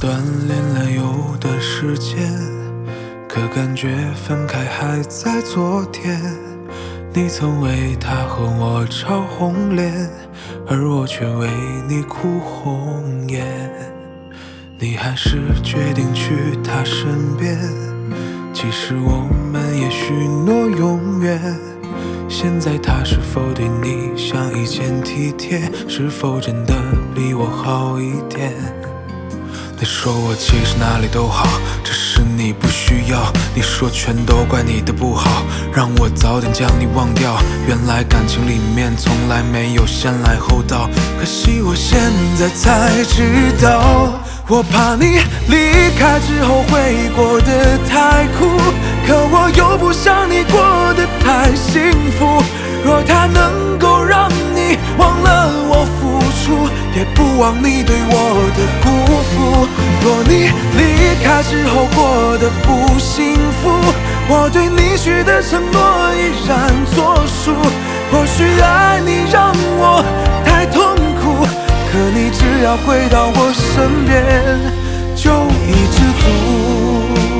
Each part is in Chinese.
断联了有段时间，可感觉分开还在昨天。你曾为他和我吵红脸，而我却为你哭红眼。你还是决定去他身边，其实我们也许诺永远。现在他是否对你像以前体贴，是否真的比我好一点？你说我其实哪里都好，只是你不需要。你说全都怪你的不好，让我早点将你忘掉。原来感情里面从来没有先来后到，可惜我现在才知道。我怕你离开之后会过得太苦，可我又不想你过得太幸福。若他能够让你忘了我付出，也不忘你对我的辜负。若你离开之后过得不幸福，我对你许的承诺依然作数。或许爱你让我太痛苦，可你只要回到我身边就已知足。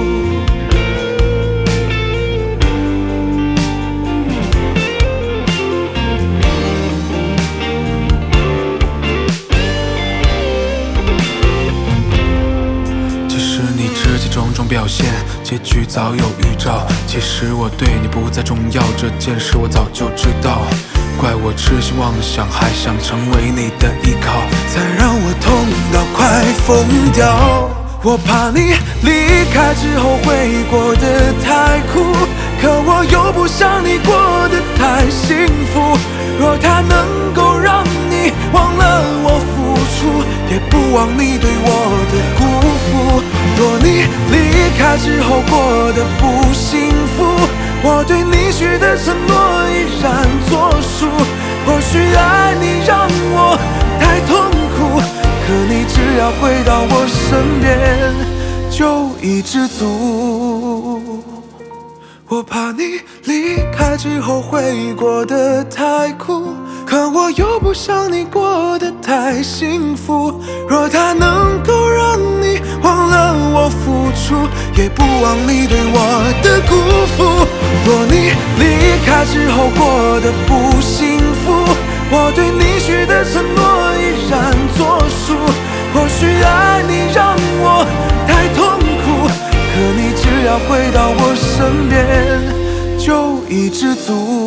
种种表现，结局早有预兆。其实我对你不再重要，这件事我早就知道。怪我痴心妄想，还想成为你的依靠，才让我痛到快疯掉。我怕你离开之后会过得太苦，可我又不想你过得太幸福。若他能够让你忘了我付出，也不忘你对我的辜负。若你离开之后过得不幸福，我对你许的承诺依然作数。或许爱你让我太痛苦，可你只要回到我身边就已知足。我怕你离开之后会过得太苦，可我又不想你过得太幸福。若他能够让你忘了我付出，也不忘你对我的辜负。若你离开之后过得不幸福，我对你许的承诺依然作数。或许爱你让我太痛苦，可你只要回到我身边就已知足。